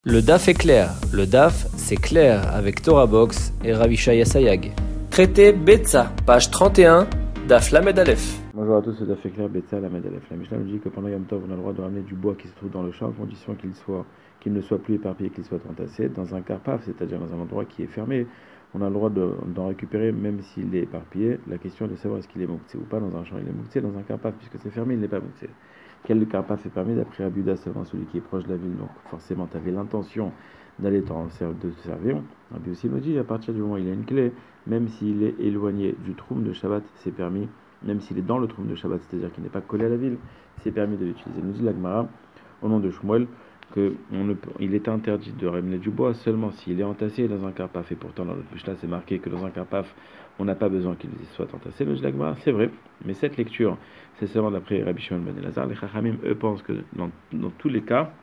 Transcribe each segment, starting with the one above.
Le DAF est clair. Le DAF, c'est clair avec Torah Box et Ravishaya Sayag. Traité Betsa, page 31, DAF Lamed Aleph. Bonjour à tous, c'est DAF est clair, Betsa Lamed Aleph. La Mishnah nous dit que pendant Yom Tov, on a le droit de ramener du bois qui se trouve dans le champ, à condition qu'il ne soit plus éparpillé, qu'il soit entassé dans un carpaf, c'est-à-dire dans un endroit qui est fermé. On a le droit d'en récupérer même s'il est éparpillé. La question est de savoir est-ce qu'il est mouktsé ou pas dans un champ. Il est mouktsé dans un carpaf, puisque c'est fermé, il n'est pas mouktsé. Quel carpaf est permis d'après Rabbi Yehuda, seulement celui qui est proche de la ville, donc forcément tu avais l'intention d'aller de te servir. Rabbi aussi nous dit à partir du moment où il a une clé, même s'il est éloigné du troum de Shabbat, c'est permis, même s'il est dans le troum de Shabbat, c'est-à-dire qu'il n'est pas collé à la ville, c'est permis de l'utiliser. Nous dit la Gemara, au nom de Shmuel, qu'il est interdit de ramener du bois seulement s'il est entassé dans un carpaf. Et pourtant, dans le Mishnah, c'est marqué que dans un carpaf, on n'a pas besoin qu'il soit entassé. Le Gemara, c'est vrai, mais cette lecture, c'est seulement d'après Rabbi Shimon ben Elazar. Les Chachamim, eux, pensent que dans tous les cas,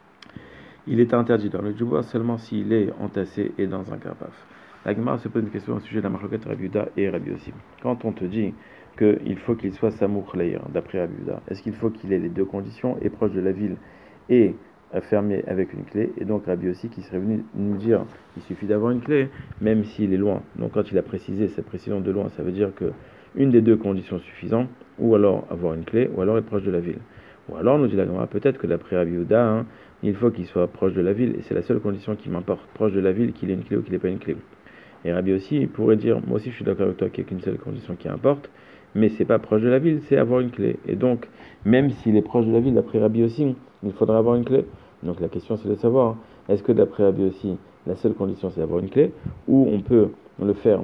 il est interdit de ramener du bois seulement s'il est entassé et dans un carpaf. La Gemara se pose une question au sujet de la marloquette Rabbi Yehuda et Rabbi aussi. Quand on te dit qu'il faut qu'il soit Samouk Leir, d'après Rabbi Yehuda, est-ce qu'il faut qu'il ait les deux conditions, et proche de la ville et fermé avec une clé? Et donc Rabbi aussi qui serait venu nous dire il suffit d'avoir une clé, même s'il est loin. Donc quand il a précisé cette précision de loin, ça veut dire que une des deux conditions suffisantes, ou alors avoir une clé, ou alors être proche de la ville. Ou alors, nous dit la Gemara, peut-être que d'après Rabbi Yehuda, il faut qu'il soit proche de la ville, et c'est la seule condition qui m'importe, proche de la ville, qu'il ait une clé ou qu'il n'ait pas une clé. Et Rabbi aussi, il pourrait dire, moi aussi je suis d'accord avec toi qu'il n'y a qu'une seule condition qui importe, mais c'est pas proche de la ville, c'est avoir une clé. Et donc, même s'il est proche de la ville, d'après Rabbi aussi, il faudra avoir une clé. Donc la question c'est de savoir, est-ce que d'après Rabbi aussi, la seule condition c'est d'avoir une clé, ou on peut le faire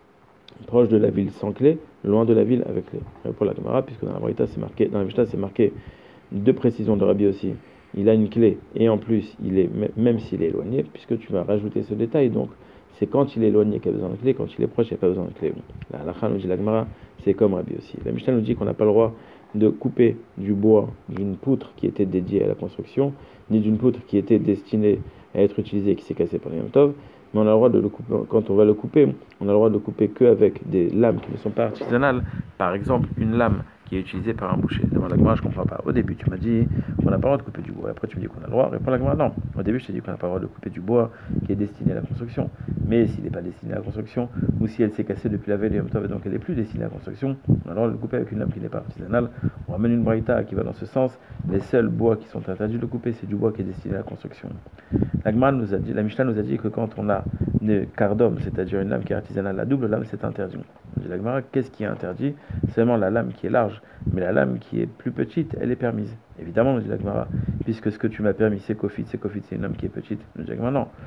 proche de la ville sans clé, loin de la ville avec clé. Pour la Gemara, puisque dans la Braïta c'est marqué, dans la Mishnah c'est marqué deux précisions de Rabbi aussi. Il a une clé et en plus il est même s'il est éloigné, puisque tu vas rajouter ce détail. Donc c'est quand il est éloigné qu'il a besoin de clé, quand il est proche il n'y a pas besoin de clé. La halakha nous dit la Gemara, c'est comme Rabbi aussi. La Mishnah nous dit qu'on n'a pas le droit de couper du bois d'une poutre qui était dédiée à la construction, ni d'une poutre qui était destinée à être utilisée et qui s'est cassée par le Yom Tov, mais on a le droit de le couper. Quand on va le couper, on a le droit de le couper qu'avec des lames qui ne sont pas artisanales. Par exemple, une lame qui est utilisée par un boucher. Devant la Gemara, je ne comprends pas. Au début, tu m'as dit qu'on n'a pas le droit de couper du bois. Après, tu me dis qu'on a le droit. Réponds la Gemara, non. Au début, je t'ai dit qu'on n'a pas le droit de couper du bois qui est destiné à la construction. Mais s'il n'est pas destiné à la construction, ou si elle s'est cassée depuis la veille de Yom Tov et donc elle n'est plus destinée à la construction, on a le droit de le couper avec une lame qui n'est pas artisanale. On ramène une braïta qui va dans ce sens. Les seuls bois qui sont interdits de couper, c'est du bois qui est destiné à la construction. La Mishnah nous a dit que quand on a une cardome, c'est-à-dire une lame qui est artisanale, la double lame, c'est interdit. La Gemara, qu'est-ce qui est interdit? Seulement la lame qui est large, mais la lame qui est plus petite, elle est permise. Évidemment, nous dit la Gemara, puisque ce que tu m'as permis, c'est kofit, c'est une lame qui est petite. Nous dit la Gemara, non.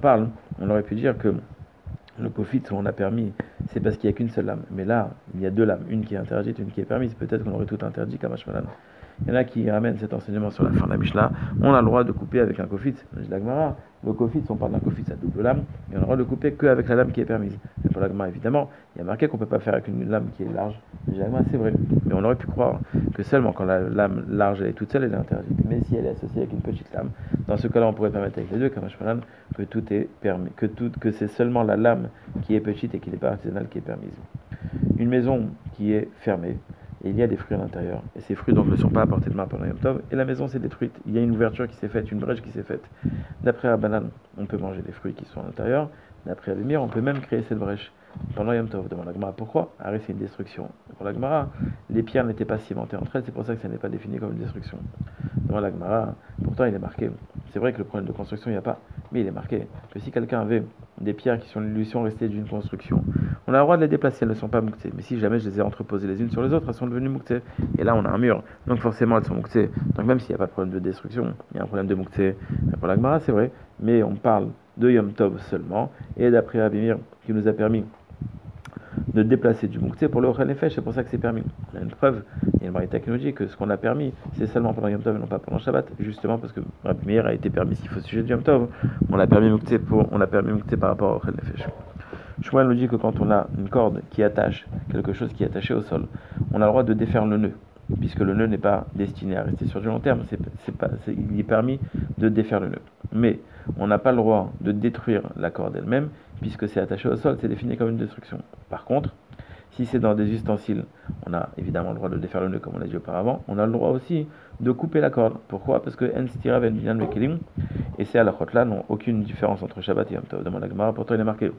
On aurait pu dire que le kofit, on a permis, c'est parce qu'il n'y a qu'une seule lame. Mais là, il y a deux lames, une qui est interdite, une qui est permise. Peut-être qu'on aurait tout interdit, Kamashmalan. Il y en a qui ramènent cet enseignement sur la fin de la Mishnah. On a le droit de couper avec un kofit. Nous dit la Gemara, le kofit, on parle d'un kofit à double lame, et on a le droit de couper qu'avec la lame qui est permise. Mais pour la Gemara, évidemment, il y a marqué qu'on ne peut pas faire avec une lame qui est large. Nous dit la Gemara, c'est vrai. Mais on aurait pu croire que seulement quand la lame large elle est toute seule, elle est interdite. Mais si elle est associée avec une petite lame, dans ce cas-là, on pourrait permettre avec les deux, Kamashmalan, que tout est permis, que c'est seulement la lame qui est petite et qui n'est pas artisanale qui est permise. Une maison qui est fermée, et il y a des fruits à l'intérieur, et ces fruits donc ne sont pas à portée de main pendant Yom Tov, et la maison s'est détruite, il y a une ouverture qui s'est faite, une brèche qui s'est faite. D'après Rabbanan, on peut manger les fruits qui sont à l'intérieur, d'après Abimir, on peut même créer cette brèche pendant Yom Tov. Devant la Gemara, pourquoi? Arrête, c'est une destruction. Pour la Gemara, les pierres n'étaient pas cimentées entre elles, c'est pour ça que ça n'est pas défini comme une destruction. Devant la Gemara, pourtant il est marqué, c'est vrai que le problème de construction il n'y a pas, mais il est marqué que si quelqu'un avait des pierres qui lui sont restées d'une construction, on a le droit de les déplacer, elles ne sont pas mouktées. Mais si jamais je les ai entreposées les unes sur les autres, elles sont devenues mouktées. Et là, on a un mur, donc forcément, elles sont mouktées. Donc même s'il n'y a pas de problème de destruction, il y a un problème de moukté. Pour la Gemara, c'est vrai, mais on parle de Yom Tov seulement. Et d'après Abimir, qui nous a permis de déplacer du moukté pour le Ochel Nefesh, c'est pour ça que c'est permis. On a une preuve, il y a une braïta qui nous dit que ce qu'on a permis, c'est seulement pendant Yom Tov et non pas pendant Shabbat, justement parce que Rabbi Meir a été permis s'il faut sujet du Yom Tov, on a permis moukté par rapport au Ochel Nefesh. Shmuel nous dit que quand on a une corde qui attache quelque chose qui est attaché au sol, on a le droit de défaire le nœud, puisque le nœud n'est pas destiné à rester sur du long terme, il est permis de défaire le nœud. Mais on n'a pas le droit de détruire la corde elle-même, puisque c'est attaché au sol, c'est défini comme une destruction. Par contre, Si c'est dans des ustensiles, on a évidemment le droit de défaire le nœud comme on l'a dit auparavant. On a le droit aussi de couper la corde. Pourquoi? Parce que en stira ven binyan mekelim, et ces halachot-là n'ont aucune différence entre Shabbat et Yom Tov. Demande la Gemara, pourtant il est marqué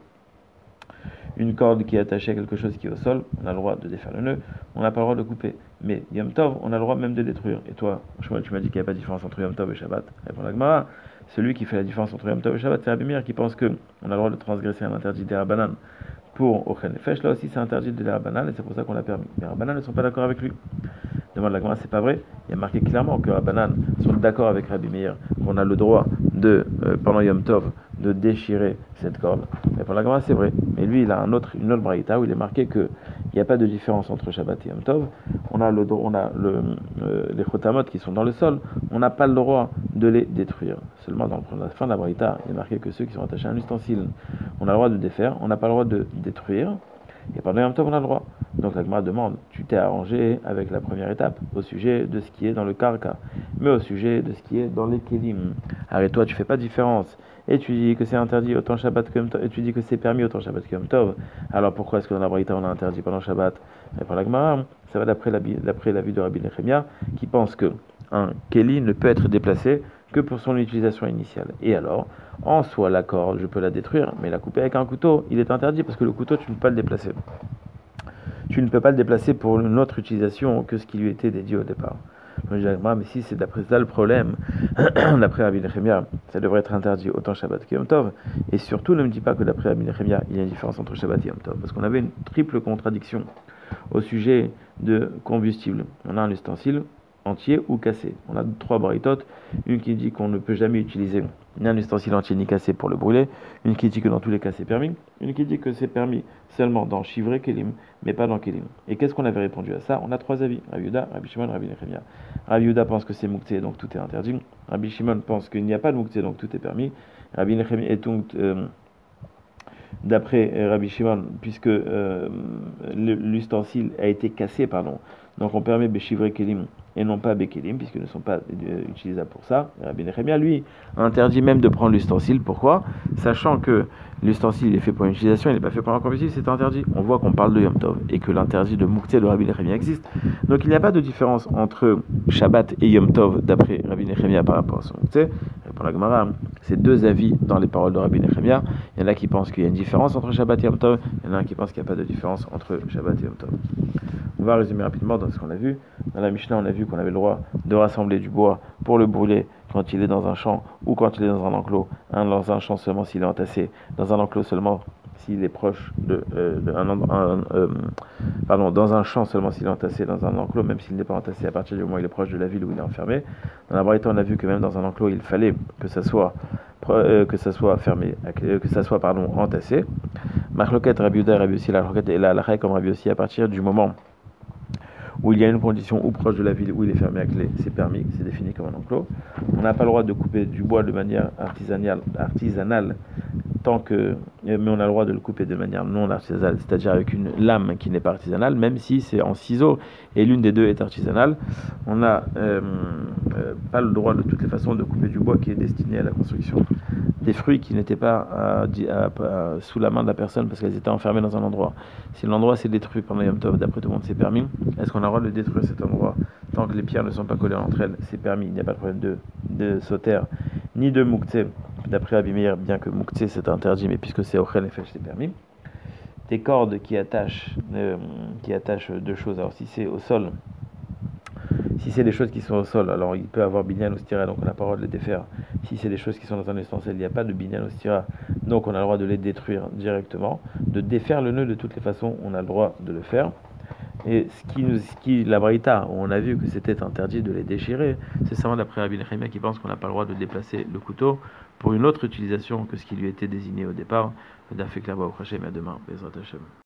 une corde qui est attachée à quelque chose qui est au sol, on a le droit de défaire le nœud, on n'a pas le droit de couper. Mais Yom Tov, on a le droit même de détruire. Et toi, Shmuel, tu m'as dit qu'il n'y a pas de différence entre Yom Tov et Shabbat. Répond la Gemara, celui qui fait la différence entre Yom Tov et Shabbat, c'est Rabbi Meir qui pense qu'on a le droit de transgresser un interdit des Rabbanan pour Ochel Nefesh. Là aussi, c'est interdit des Rabbanan et c'est pour ça qu'on l'a permis. Les Rabbanan ne sont pas d'accord avec lui. Demande la Gemara, c'est pas vrai. Il y a marqué clairement que Rabbanan sont d'accord avec Rabbi Meir qu'on a le droit de, pendant Yom Tov, de déchirer cette corde. Et pour la Gemara, c'est vrai. Mais lui, il a une autre braïta où il est marqué qu'il n'y a pas de différence entre Shabbat et Yom Tov. On a les chotamot qui sont dans le sol. On n'a pas le droit de les détruire. Seulement, dans la fin de la braïta, il est marqué que ceux qui sont attachés à un ustensile, on a le droit de défaire. On n'a pas le droit de détruire. Et pendant Yom Tov, on a le droit. Donc la Gemara demande, tu t'es arrangé avec la première étape au sujet de ce qui est dans le karka, mais au sujet de ce qui est dans les kelim. Arrête-toi, tu fais pas de différence. Et tu dis que c'est interdit autant Shabbat que Yom Tov, et tu dis que c'est permis autant Shabbat que Yom Tov. Alors pourquoi est-ce que dans la Braïta on a interdit pendant Shabbat? Et pour la Gemara, ça va d'après l'avis de Rabbi Nechemia, qui pense que un keli ne peut être déplacé que pour son utilisation initiale. Et alors, en soi, la corde, je peux la détruire, mais la couper avec un couteau, il est interdit parce que le couteau, tu ne peux pas le déplacer. Tu ne peux pas le déplacer pour une autre utilisation que ce qui lui était dédié au départ. Mais si c'est d'après ça le problème, d'après Rabbi Nechemia, ça devrait être interdit autant Shabbat que Yom Tov. Et surtout, ne me dis pas que d'après Rabbi Nechemia, il y a une différence entre Shabbat et Yom Tov. Parce qu'on avait une triple contradiction au sujet de combustible. On a un ustensile entier ou cassé. On a 3 braïtotes, une qui dit qu'on ne peut jamais utiliser ni un ustensile entier ni cassé pour le brûler, une qui dit que dans tous les cas c'est permis, une qui dit que c'est permis seulement dans Shivrei Kelim, mais pas dans Kelim. Et qu'est-ce qu'on avait répondu à ça? On a 3 avis, Rabbi Yehuda, Rabbi Shimon, Rabbi Nechemia. Rabbi Yehuda pense que c'est Mouktsé, donc tout est interdit. Rabbi Shimon pense qu'il n'y a pas de Mouktsé, donc tout est permis. Rabbi Nechemia est donc d'après Rabbi Shimon, puisque l'ustensile a été cassé, donc on permet Beshivrei Kelim et non pas Bekelim, puisqu'ils ne sont pas utilisables pour ça. Rabbi Nechemia, lui, interdit même de prendre l'ustensile. Pourquoi? Sachant que l'ustensile est fait pour une utilisation, il n'est pas fait pour un combustible, c'est interdit. On voit qu'on parle de Yom Tov et que l'interdit de Mouktsé de Rabbi Nechemia existe. Donc il n'y a pas de différence entre Shabbat et Yom Tov d'après Rabbi Nechemia par rapport à son Mouktsé. Pour la Gemara, c'est 2 avis dans les paroles de Rabbi Nechemia. Il y en a qui pensent qu'il y a une différence entre Shabbat et Yom Tov, il y en a qui pensent qu'il n'y a pas de différence entre Shabbat et Yom Tov. On va résumer rapidement dans ce qu'on a vu. Dans la Mishnah, on a vu qu'on avait le droit de rassembler du bois pour le brûler quand il est dans un champ ou quand il est dans un enclos. Dans un champ seulement s'il est entassé, dans un enclos seulement s'il est proche dans un champ seulement s'il est entassé, dans un enclos même s'il n'est pas entassé à partir du moment où il est proche de la ville où il est enfermé. Dans la Braïta, on a vu que même dans un enclos, il fallait que ça soit fermé, que ça soit entassé. Marloquet, Rabbi Yehuda et Rabbi Yossi, la marloquet est la halakha comme Rabbi Yossi à partir du moment où il y a une condition ou proche de la ville où il est fermé à clé, c'est permis, c'est défini comme un enclos. On n'a pas le droit de couper du bois de manière artisanale mais on a le droit de le couper de manière non artisanale, c'est-à-dire avec une lame qui n'est pas artisanale, même si c'est en ciseaux et l'une des deux est artisanale. On n'a pas le droit de toutes les façons de couper du bois qui est destiné à la construction. Des fruits qui n'étaient pas sous la main de la personne parce qu'elles étaient enfermées dans un endroit. Si l'endroit s'est détruit pendant Yom Tov, d'après tout le monde c'est permis, est-ce qu'on a le droit de détruire cet endroit tant que les pierres ne sont pas collées entre elles? C'est permis, il n'y a pas de problème de sauter ni de Mouktsé. D'après Rabbi Meir, bien que Mouktsé c'est interdit, mais puisque c'est Ochel Nefesh c'est permis. Des cordes qui attachent 2 choses, alors si c'est au sol, si c'est des choses qui sont au sol, alors il peut avoir binyan ou stira, donc on n'a pas le droit de les défaire. Si c'est des choses qui sont dans un ustensile, il n'y a pas de binyan ou stira, donc on a le droit de les détruire directement. De défaire le nœud, de toutes les façons, on a le droit de le faire. Et la Braïta, où on a vu que c'était interdit de les déchirer, c'est seulement d'après Rabbi Nechemia qui pense qu'on n'a pas le droit de déplacer le couteau pour une autre utilisation que ce qui lui était désigné au départ. Dafek là-bas au prochain, mais à demain, Bezrat Hashem.